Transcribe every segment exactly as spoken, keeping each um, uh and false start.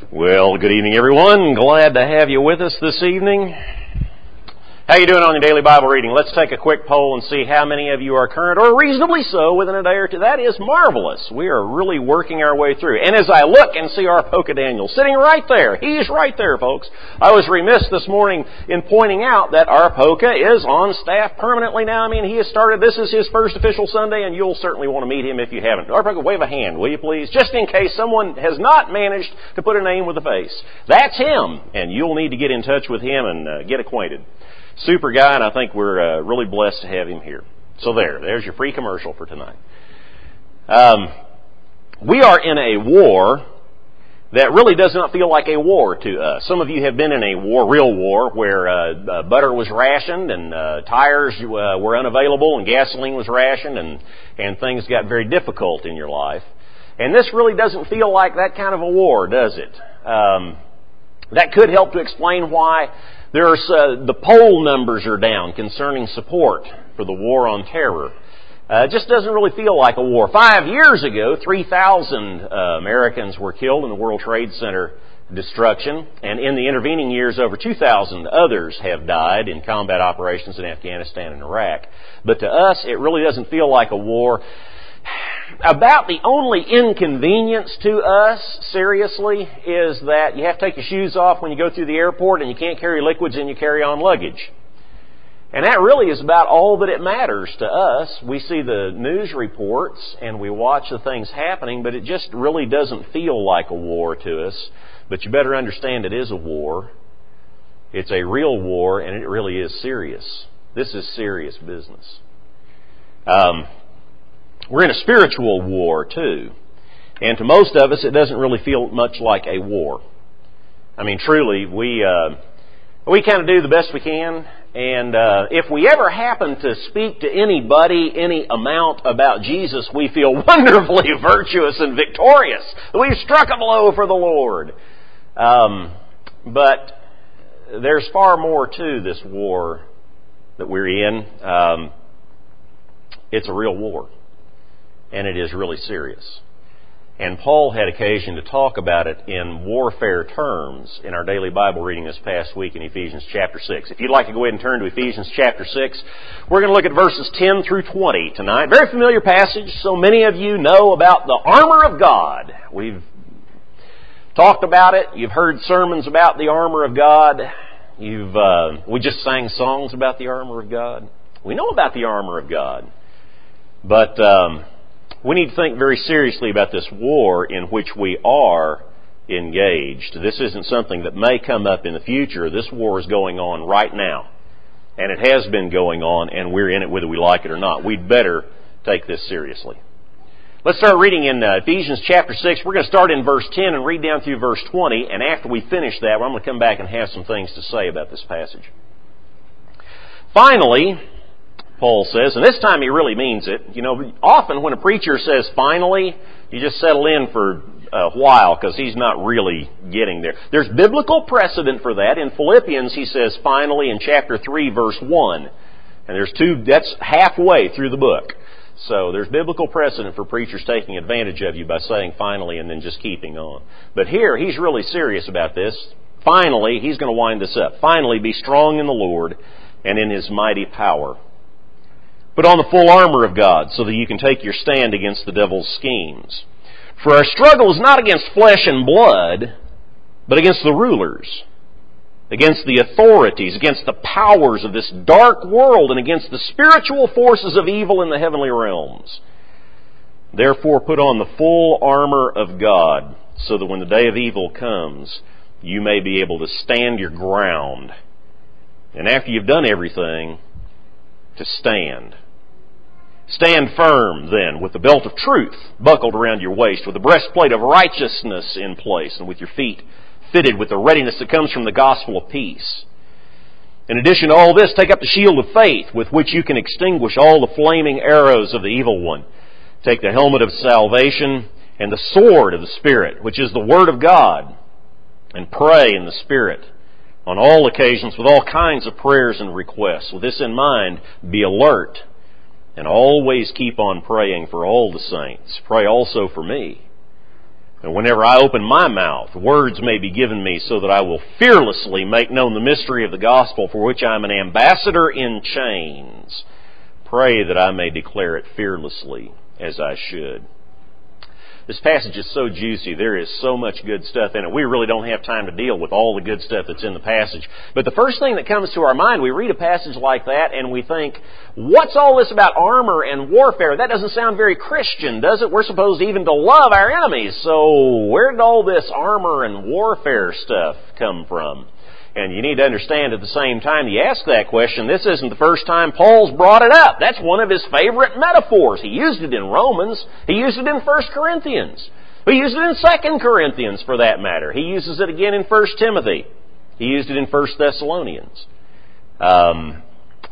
Well, good evening, everyone. Glad to have you with us this evening. How you doing on your daily Bible reading? Let's take a quick poll and see how many of you are current, or reasonably so, within a day or two. That is marvelous. We are really working our way through. And as I look and see our Polka Daniel sitting right there, he's right there, folks. I was remiss this morning in pointing out that our Polka is on staff permanently now. I mean, he has started. This is his first official Sunday, and you'll certainly want to meet him if you haven't. Our Polka, wave a hand, will you please? Just in case someone has not managed to put a name with a face. That's him, and you'll need to get in touch with him and uh, get acquainted. Super guy, and I think we're uh, really blessed to have him here. So there, there's your free commercial for tonight. Um, we are in a war that really does not feel like a war to us. Some of you have been in a war, real war, where uh, uh, butter was rationed and uh, tires uh, were unavailable and gasoline was rationed and, and things got very difficult in your life. And this really doesn't feel like that kind of a war, does it? Um, that could help to explain why There's uh, the poll numbers are down concerning support for the war on terror. Uh, it just doesn't really feel like a war. Five years ago, three thousand uh, Americans were killed in the World Trade Center destruction, and in the intervening years, over two thousand others have died in combat operations in Afghanistan and Iraq. But to us, it really doesn't feel like a war. About the only inconvenience to us, seriously, is that you have to take your shoes off when you go through the airport and you can't carry liquids in your carry-on luggage. And that really is about all that it matters to us. We see the news reports and we watch the things happening, but it just really doesn't feel like a war to us. But you better understand it is a war. It's a real war, and it really is serious. This is serious business. Um... We're in a spiritual war, too. And to most of us, it doesn't really feel much like a war. I mean, truly, we uh, we kind of do the best we can. And uh, if we ever happen to speak to anybody any amount about Jesus, we feel wonderfully virtuous and victorious. We've struck a blow for the Lord. Um, but there's far more to this war that we're in. Um, it's a real war. And it is really serious. And Paul had occasion to talk about it in warfare terms in our daily Bible reading this past week in Ephesians chapter six. If you'd like to go ahead and turn to Ephesians chapter six, we're going to look at verses ten through twenty tonight. Very familiar passage. So many of you know about the armor of God. We've talked about it. You've heard sermons about the armor of God. You've uh, we just sang songs about the armor of God. We know about the armor of God. But Um, we need to think very seriously about this war in which we are engaged. This isn't something that may come up in the future. This war is going on right now. And it has been going on, and we're in it whether we like it or not. We'd better take this seriously. Let's start reading in uh, Ephesians chapter six. We're going to start in verse ten and read down through verse twenty. And after we finish that, I'm going to come back and have some things to say about this passage. Finally, Paul says, and this time he really means it. You know, often when a preacher says finally, you just settle in for a while because he's not really getting there. There's biblical precedent for that. In Philippians, he says finally in chapter three, verse one. And there's two, that's halfway through the book. So there's biblical precedent for preachers taking advantage of you by saying finally and then just keeping on. But here, he's really serious about this. Finally, he's going to wind this up. Finally, be strong in the Lord and in His mighty power. Put on the full armor of God so that you can take your stand against the devil's schemes. For our struggle is not against flesh and blood, but against the rulers, against the authorities, against the powers of this dark world, and against the spiritual forces of evil in the heavenly realms. Therefore put on the full armor of God so that when the day of evil comes, you may be able to stand your ground. And after you've done everything, to stand. Stand firm, then, with the belt of truth buckled around your waist, with the breastplate of righteousness in place, and with your feet fitted with the readiness that comes from the gospel of peace. In addition to all this, take up the shield of faith, with which you can extinguish all the flaming arrows of the evil one. Take the helmet of salvation and the sword of the Spirit, which is the Word of God, and pray in the Spirit on all occasions with all kinds of prayers and requests. With this in mind, be alert and always keep on praying for all the saints. Pray also for me, And whenever I open my mouth, words may be given me so that I will fearlessly make known the mystery of the gospel, for which I am an ambassador in chains. Pray that I may declare it fearlessly as I should. This passage is so juicy. There is so much good stuff in it. We really don't have time to deal with all the good stuff that's in the passage. But the first thing that comes to our mind, we read a passage like that and we think, what's all this about armor and warfare? That doesn't sound very Christian, does it? We're supposed even to love our enemies. So where did all this armor and warfare stuff come from? And you need to understand at the same time you ask that question, this isn't the first time Paul's brought it up. That's one of his favorite metaphors. He used it in Romans. He used it in First Corinthians. He used it in Second Corinthians, for that matter. He uses it again in First Timothy. He used it in First Thessalonians. Um,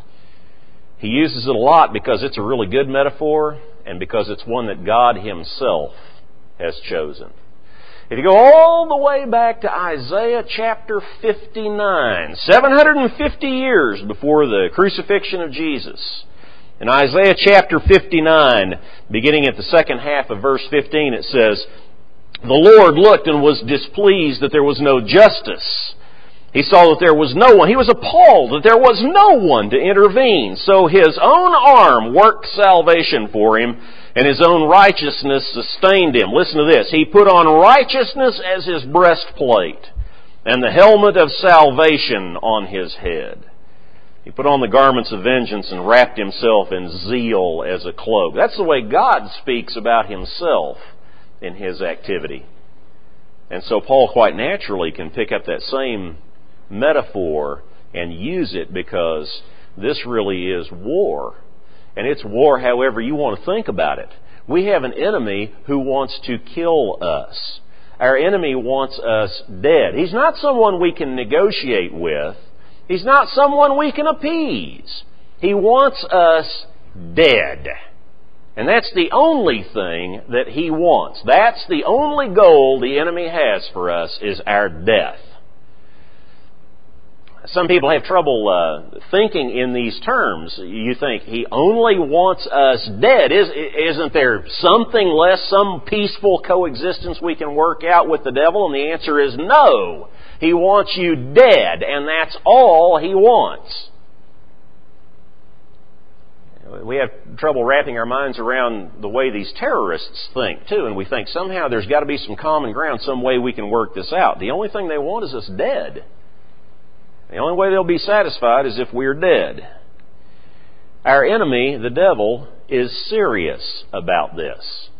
he uses it a lot because it's a really good metaphor and because it's one that God Himself has chosen. If you go all the way back to Isaiah chapter fifty-nine, seven hundred fifty years before the crucifixion of Jesus, in Isaiah chapter fifty-nine, beginning at the second half of verse fifteen, it says, "The Lord looked and was displeased that there was no justice. He saw that there was no one. He was appalled that there was no one to intervene. So His own arm worked salvation for Him, and His own righteousness sustained Him." Listen to this. "He put on righteousness as His breastplate, and the helmet of salvation on His head. He put on the garments of vengeance and wrapped Himself in zeal as a cloak." That's the way God speaks about Himself in His activity. And so Paul quite naturally can pick up that same metaphor and use it because this really is war. And it's war however you want to think about it. We have an enemy who wants to kill us. Our enemy wants us dead. He's not someone we can negotiate with. He's not someone we can appease. He wants us dead. And that's the only thing that he wants. That's the only goal the enemy has for us, is our death. Some people have trouble uh, thinking in these terms. You think, he only wants us dead. Is, isn't there something less, some peaceful coexistence we can work out with the devil? And the answer is no. He wants you dead, and that's all he wants. We have trouble wrapping our minds around the way these terrorists think, too. And we think somehow there's got to be some common ground, some way we can work this out. The only thing they want is us dead. The only way they'll be satisfied is if we're dead. Our enemy, the devil, is serious about this.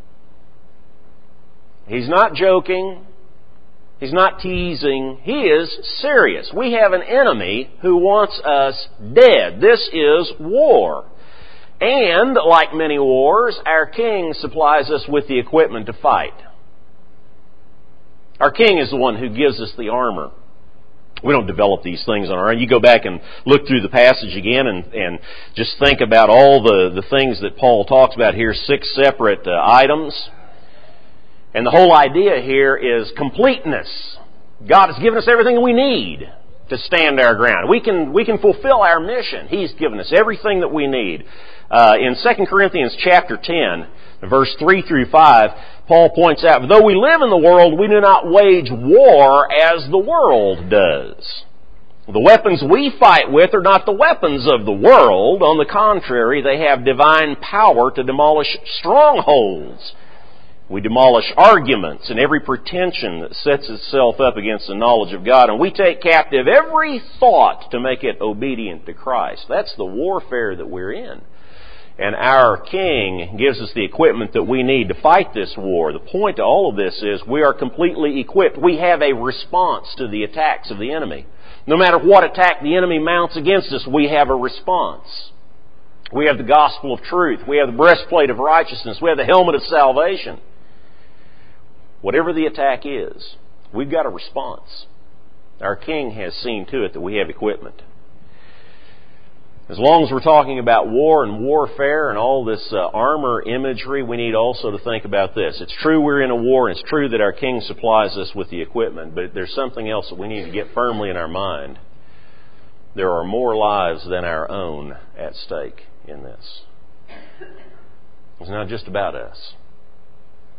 He's not joking. He's not teasing. He is serious. We have an enemy who wants us dead. This is war. And, like many wars, our king supplies us with the equipment to fight. Our king is the one who gives us the armor. We don't develop these things on our own. You go back and look through the passage again and, and just think about all the, the things that Paul talks about here, six separate uh, items. And the whole idea here is completeness. God has given us everything we need to stand our ground. We can, we can fulfill our mission. He's given us everything that we need. Uh, in Second Corinthians chapter ten, verse three through five, Paul points out, "Though we live in the world, we do not wage war as the world does. The weapons we fight with are not the weapons of the world. On the contrary, they have divine power to demolish strongholds. We demolish arguments and every pretension that sets itself up against the knowledge of God. And we take captive every thought to make it obedient to Christ." That's the warfare that we're in. And our King gives us the equipment that we need to fight this war. The point to all of this is we are completely equipped. We have a response to the attacks of the enemy. No matter what attack the enemy mounts against us, we have a response. We have the gospel of truth. We have the breastplate of righteousness. We have the helmet of salvation. Whatever the attack is, we've got a response. Our King has seen to it that we have equipment. As long as we're talking about war and warfare and all this uh, armor imagery, we need also to think about this. It's true we're in a war, and it's true that our King supplies us with the equipment, but there's something else that we need to get firmly in our mind. There are more lives than our own at stake in this. It's not just about us.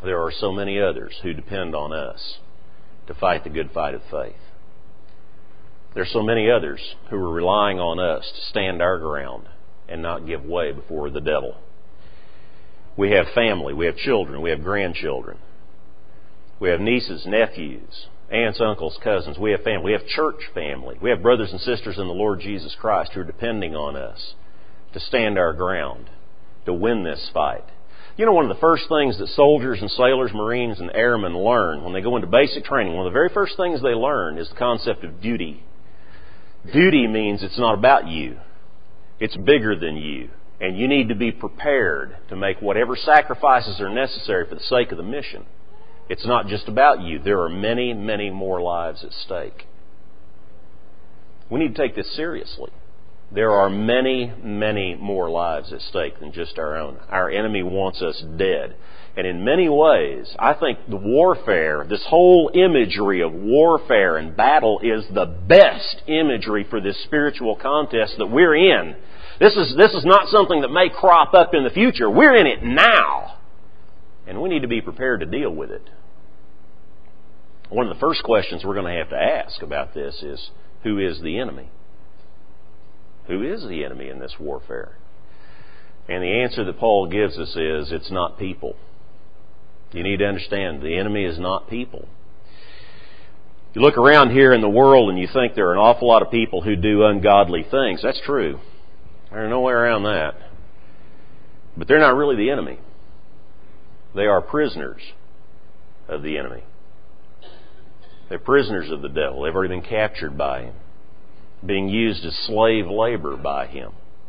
there are so many others who depend on us to fight the good fight of faith. There are so many others who are relying on us to stand our ground and not give way before the devil. We have family, we have children, we have grandchildren. We have nieces, nephews, aunts, uncles, cousins. We have family. We have church family. We have brothers and sisters in the Lord Jesus Christ who are depending on us to stand our ground, to win this fight. You know, one of the first things that soldiers and sailors, Marines, and airmen learn when they go into basic training, one of the very first things they learn is the concept of duty. Duty means it's not about you. It's bigger than you. And you need to be prepared to make whatever sacrifices are necessary for the sake of the mission. It's not just about you. There are many, many more lives at stake. We need to take this seriously. There are many, many more lives at stake than just our own. Our enemy wants us dead. And in many ways, I think the warfare, this whole imagery of warfare and battle is the best imagery for this spiritual contest that we're in. This is, this is not something that may crop up in the future. We're in it now. And we need to be prepared to deal with it. One of the first questions we're going to have to ask about this is, who is the enemy? Who is the enemy in this warfare? And the answer that Paul gives us is, it's not people. You need to understand, the enemy is not people. You look around here in the world and you think there are an awful lot of people who do ungodly things. That's true. There's no way around that. But they're not really the enemy. They are prisoners of the enemy. They're prisoners of the devil. They've already been captured by him, being used as slave labor by him.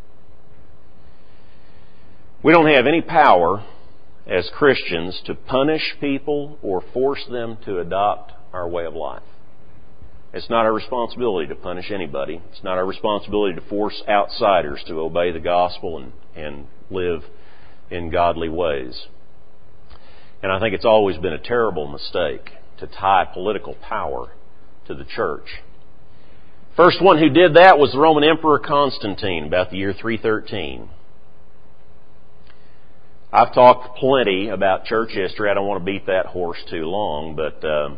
We don't have any power as Christians to punish people or force them to adopt our way of life. It's not our responsibility to punish anybody. It's not our responsibility to force outsiders to obey the gospel and, and live in godly ways. And I think it's always been a terrible mistake to tie political power to the church. First one who did that was the Roman Emperor Constantine, about the year three thirteen. I've talked plenty about church history. I don't want to beat that horse too long, but uh,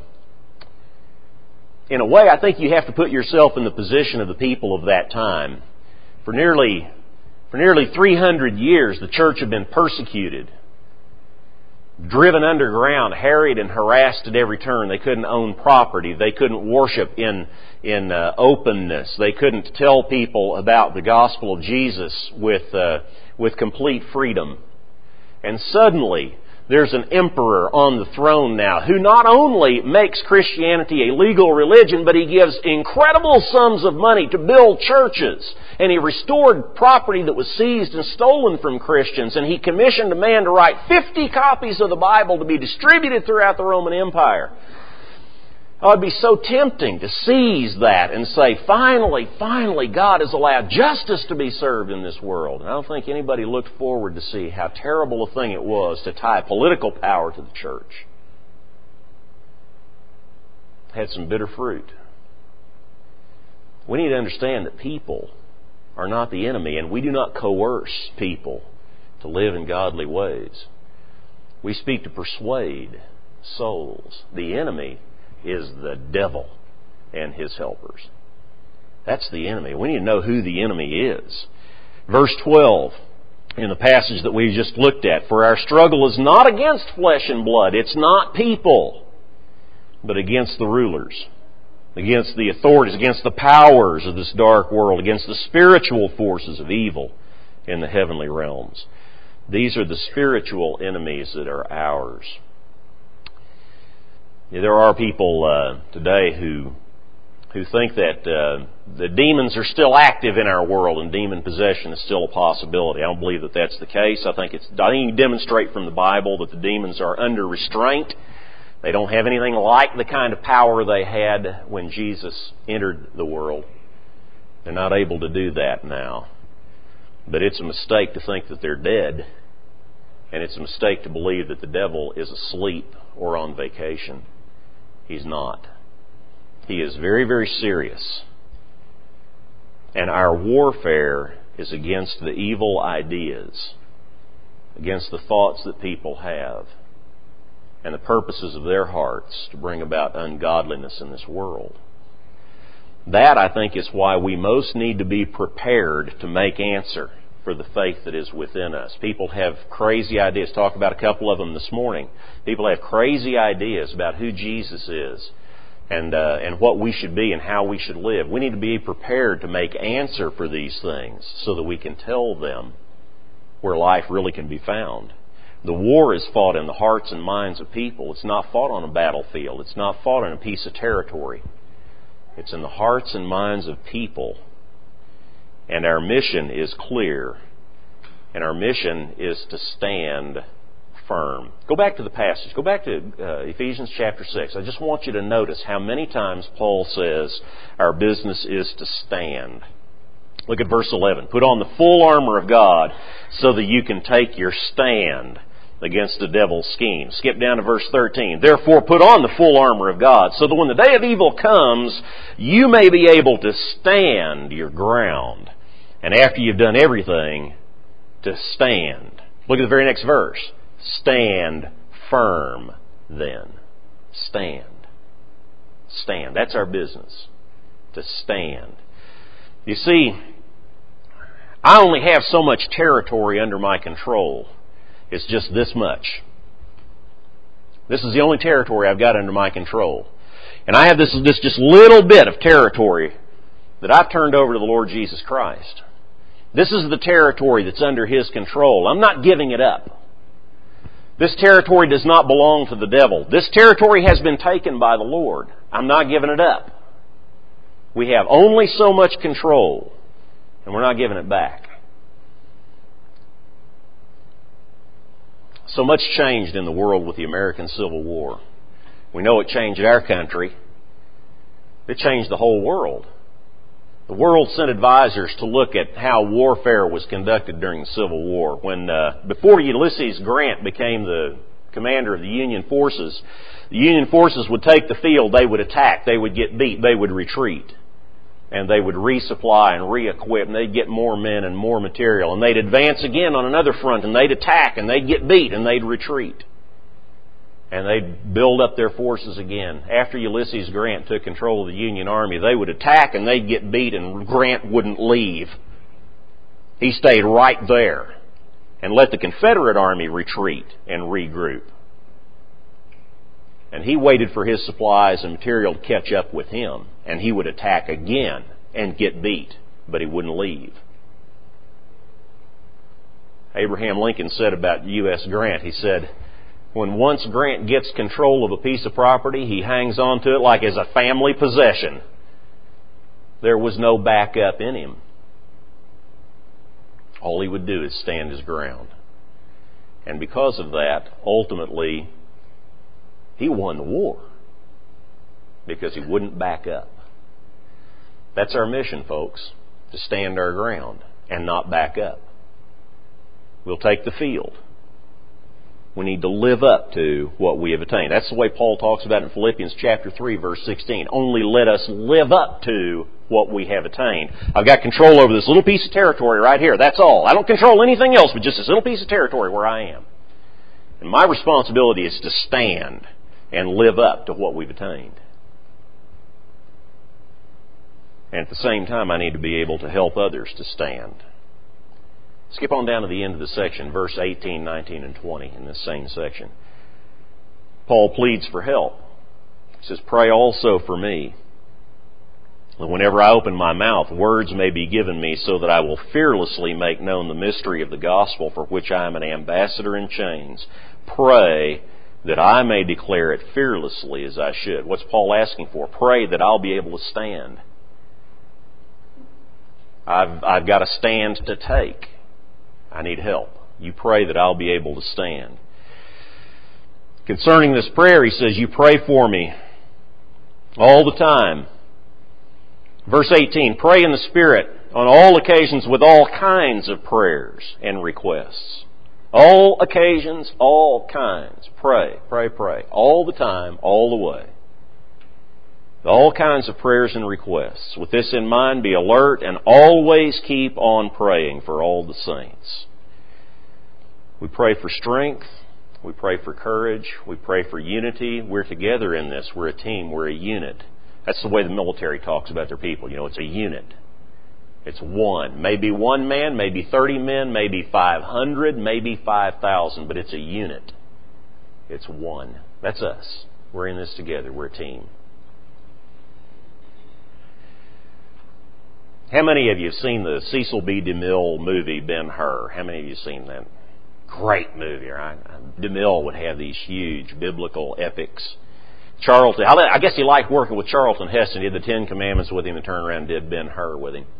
in a way, I think you have to put yourself in the position of the people of that time. For nearly, for nearly three hundred years, the church had been persecuted, driven underground, harried and harassed at every turn. They couldn't own property. They couldn't worship in in uh, openness. They couldn't tell people about the gospel of Jesus with uh, with complete freedom. And suddenly, there's an emperor on the throne now who not only makes Christianity a legal religion, but he gives incredible sums of money to build churches. And he restored property that was seized and stolen from Christians. And he commissioned a man to write fifty copies of the Bible to be distributed throughout the Roman Empire. Oh, it'd be so tempting to seize that and say, finally, finally, God has allowed justice to be served in this world. And I don't think anybody looked forward to see how terrible a thing it was to tie political power to the church. It had some bitter fruit. We need to understand that people are not the enemy, and we do not coerce people to live in godly ways. We speak to persuade souls. The enemy is the devil and his helpers. That's the enemy. We need to know who the enemy is. Verse twelve in the passage that we just looked at. For our struggle is not against flesh and blood. It's not people, but against the rulers, against the authorities, against the powers of this dark world, against the spiritual forces of evil in the heavenly realms. These are the spiritual enemies that are ours. There are people uh, today who who think that uh, the demons are still active in our world and demon possession is still a possibility. I don't believe that that's the case. I think it's I think you can demonstrate from the Bible that the demons are under restraint. They don't have anything like the kind of power they had when Jesus entered the world. They're not able to do that now. But it's a mistake to think that they're dead. And it's a mistake to believe that the devil is asleep or on vacation. He's not. He is very, very serious. And our warfare is against the evil ideas, against the thoughts that people have. and the purposes of their hearts to bring about ungodliness in this world. That, I think, is why we most need to be prepared to make answer for the faith that is within us. People have crazy ideas. Talk about a couple of them this morning. People have crazy ideas about who Jesus is and uh, and what we should be and how we should live. We need to be prepared to make answer for these things so that we can tell them where life really can be found. The war is fought in the hearts and minds of people. It's not fought on a battlefield. It's not fought in a piece of territory. It's in the hearts and minds of people. And our mission is clear. And our mission is to stand firm. Go back to the passage. Go back to uh, Ephesians chapter six. I just want you to notice how many times Paul says our business is to stand. Look at verse eleven. Put on the full armor of God so that you can take your stand against the devil's scheme. Skip down to verse thirteen. Therefore put on the full armor of God so that when the day of evil comes, you may be able to stand your ground. And after you've done everything, to stand. Look at the very next verse. Stand firm then. Stand. Stand. That's our business. To stand. You see, I only have so much territory under my control. It's just this much. This is the only territory I've got under my control. And I have this, this just little bit of territory that I've turned over to the Lord Jesus Christ. This is the territory that's under His control. I'm not giving it up. This territory does not belong to the devil. This territory has been taken by the Lord. I'm not giving it up. We have only so much control, and we're not giving it back. So much changed in the world with the American Civil War. We know it changed our country. It changed the whole world. The world sent advisors to look at how warfare was conducted during the Civil War. When uh, before Ulysses Grant became the commander of the Union forces, the Union forces would take the field, they would attack, they would get beat, they would retreat. And they would resupply and re-equip, and they'd get more men and more material. And they'd advance again on another front, and they'd attack, and they'd get beat, and they'd retreat. And they'd build up their forces again. After Ulysses Grant took control of the Union Army, they would attack, and they'd get beat, and Grant wouldn't leave. He stayed right there and let the Confederate Army retreat and regroup. And he waited for his supplies and material to catch up with him. And he would attack again and get beat. But he wouldn't leave. Abraham Lincoln said about U S Grant, he said, when once Grant gets control of a piece of property, he hangs on to it like as a family possession. There was no backup in him. All he would do is stand his ground. And because of that, ultimately, he won the war because he wouldn't back up. That's our mission, folks, to stand our ground and not back up. We'll take the field. We need to live up to what we have attained. That's the way Paul talks about in Philippians chapter three, verse sixteen. Only let us live up to what we have attained. I've got control over this little piece of territory right here. That's all. I don't control anything else but just this little piece of territory where I am. And my responsibility is to stand and live up to what we've attained. And at the same time, I need to be able to help others to stand. Skip on down to the end of the section, verse eighteen, nineteen, and twenty in this same section. Paul pleads for help. He says, pray also for me, that whenever I open my mouth, words may be given me so that I will fearlessly make known the mystery of the gospel for which I am an ambassador in chains. Pray that I may declare it fearlessly as I should. What's Paul asking for? Pray that I'll be able to stand. I've, I've got a stand to take. I need help. You pray that I'll be able to stand. Concerning this prayer, he says, you pray for me all the time. Verse eighteen, pray in the Spirit on all occasions with all kinds of prayers and requests. All occasions, all kinds. Pray, pray, pray. All the time, all the way. All kinds of prayers and requests. With this in mind, be alert and always keep on praying for all the saints. We pray for strength We pray for courage. We pray for unity. We're together in this. We're a team. We're a unit. That's the way the military talks about their people. You know, it's a unit. It's one. Maybe one man, maybe thirty men, maybe five hundred, maybe five thousand, but it's a unit. It's one. That's us. We're in this together. We're a team. How many of you have seen the Cecil B. DeMille movie, Ben-Hur? How many of you have seen that? Great movie, right? DeMille would have these huge biblical epics. Charlton, I guess he liked working with Charlton Heston. He did the Ten Commandments with him and turned around and did Ben-Hur with him.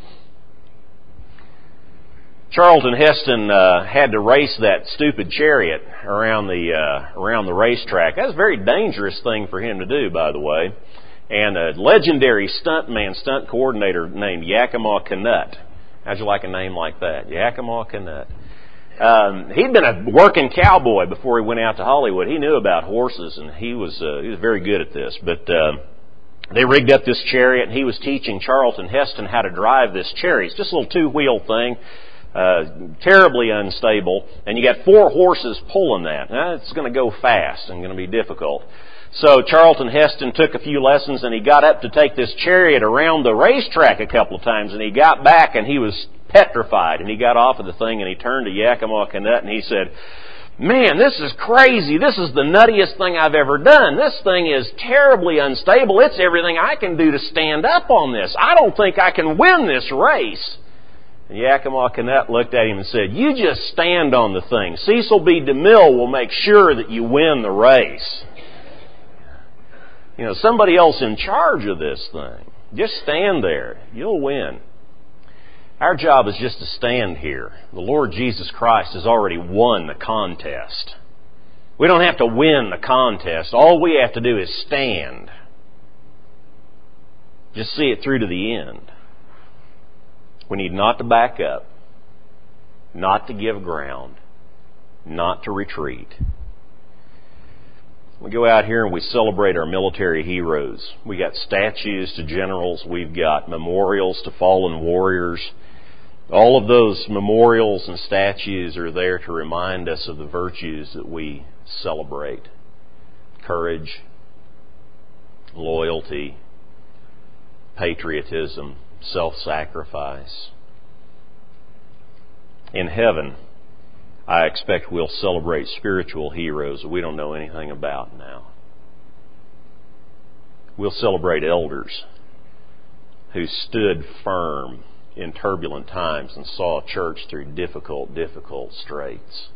Charlton Heston uh, had to race that stupid chariot around the uh, around the racetrack. That was a very dangerous thing for him to do, by the way. And a legendary stuntman, stunt coordinator named Yakima Canutt. How'd you like a name like that? Yakima Canutt. Um, he'd been a working cowboy before he went out to Hollywood. He knew about horses, and he was uh, he was very good at this. But uh, they rigged up this chariot, and he was teaching Charlton Heston how to drive this chariot. It's just a little two-wheel thing. Uh, terribly unstable, and you got four horses pulling that. Now, it's going to go fast and going to be difficult. So Charlton Heston took a few lessons, and he got up to take this chariot around the racetrack a couple of times, and he got back, and he was petrified, and he got off of the thing, and he turned to Yakima Canutt, and he said, "Man, this is crazy. This is the nuttiest thing I've ever done. This thing is terribly unstable. It's everything I can do to stand up on this. I don't think I can win this race." And Yakima Canutt looked at him and said, "You just stand on the thing. Cecil B. DeMille will make sure that you win the race. You know, somebody else in charge of this thing. Just stand there. You'll win." Our job is just to stand here. The Lord Jesus Christ has already won the contest. We don't have to win the contest. All we have to do is stand. Just see it through to the end. We need not to back up, not to give ground, not to retreat. We go out here and we celebrate our military heroes. We got statues to generals. We've got memorials to fallen warriors. All of those memorials and statues are there to remind us of the virtues that we celebrate. Courage, loyalty, patriotism, self-sacrifice. In heaven, I expect we'll celebrate spiritual heroes that we don't know anything about now. We'll celebrate elders who stood firm in turbulent times and saw a church through difficult, difficult straits.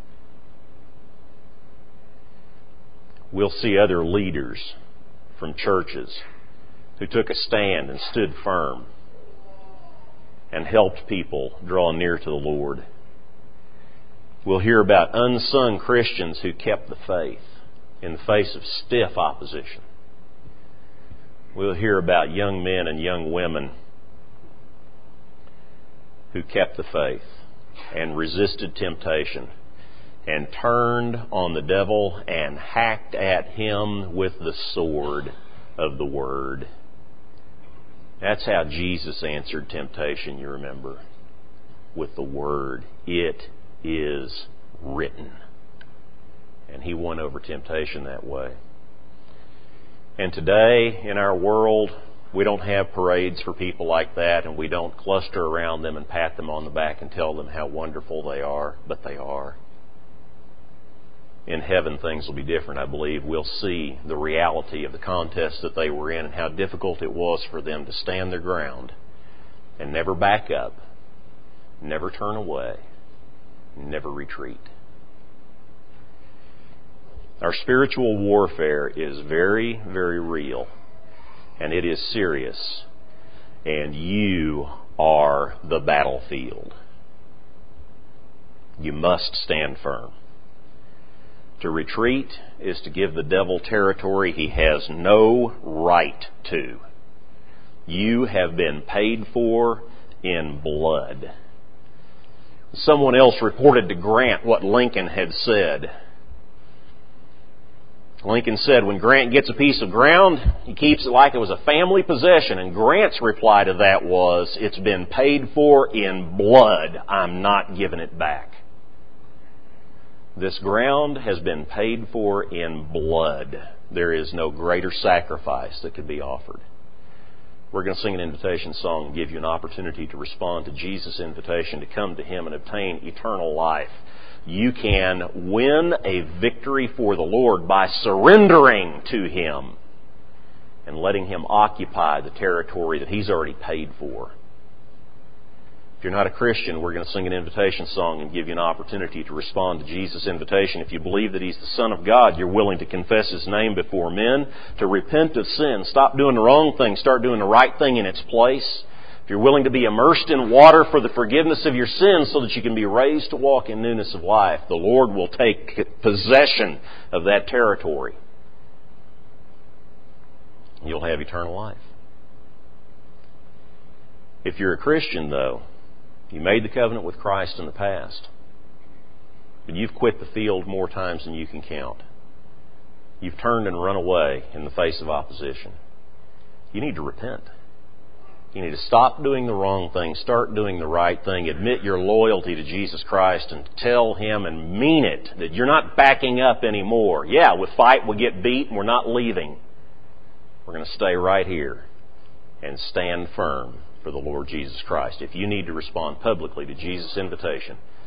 We'll see other leaders from churches who took a stand and stood firm and helped people draw near to the Lord. We'll hear about unsung Christians who kept the faith in the face of stiff opposition. We'll hear about young men and young women who kept the faith and resisted temptation and turned on the devil and hacked at him with the sword of the Word. That's how Jesus answered temptation, you remember, with the Word. It is written. And He won over temptation that way. And today, in our world, we don't have parades for people like that, and we don't cluster around them and pat them on the back and tell them how wonderful they are, but they are. In heaven, things will be different, I believe. We'll see the reality of the contest that they were in and how difficult it was for them to stand their ground and never back up, never turn away, never retreat. Our spiritual warfare is very, very real, and it is serious, and you are the battlefield. You must stand firm. To retreat is to give the devil territory he has no right to. You have been paid for in blood. Someone else reported to Grant what Lincoln had said. Lincoln said, when Grant gets a piece of ground, he keeps it like it was a family possession. And Grant's reply to that was, it's been paid for in blood. I'm not giving it back. This ground has been paid for in blood. There is no greater sacrifice that could be offered. We're going to sing an invitation song and give you an opportunity to respond to Jesus' invitation to come to Him and obtain eternal life. You can win a victory for the Lord by surrendering to Him and letting Him occupy the territory that He's already paid for. If you're not a Christian, we're going to sing an invitation song and give you an opportunity to respond to Jesus' invitation. If you believe that He's the Son of God, you're willing to confess His name before men, to repent of sin, stop doing the wrong thing, start doing the right thing in its place. If you're willing to be immersed in water for the forgiveness of your sins so that you can be raised to walk in newness of life, the Lord will take possession of that territory. You'll have eternal life. If you're a Christian, though, you made the covenant with Christ in the past, but you've quit the field more times than you can count. You've turned and run away in the face of opposition. You need to repent. You need to stop doing the wrong thing, start doing the right thing, admit your loyalty to Jesus Christ and tell Him and mean it, that you're not backing up anymore. Yeah, we fight, we get beat, and we're not leaving. We're going to stay right here and stand firm for the Lord Jesus Christ. If you need to respond publicly to Jesus' invitation,